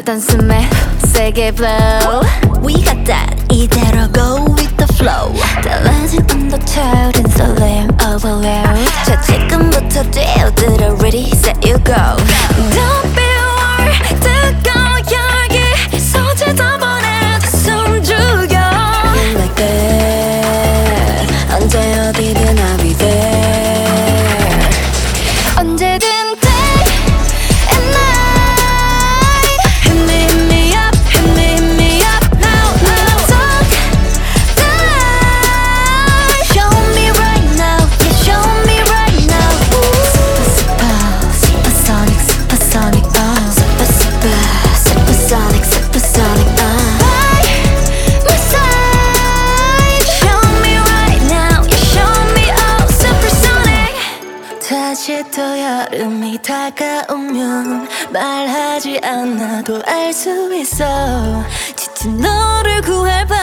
단숨에 세게 blow We got that 이대로 go with the flow 달라진 온도 차오른 설렘 overload 자 지금부터 뛰어들어 ready set you go Don't be worried 뜨거운 열기 소재다 보내 숨 죽여 Like that 언제 어디든 I'll be there 언제든 day and night Hit me up, hit me up now, now Don't die Show me right now, yeah show me right now Supersonic, supersonic, Supersonic, supersonic By my side Show me right now, yeah show me oh supersonic 다시 또 여름이 다가오면 말하지 않아도 알 수 있어 짙은 너를 구할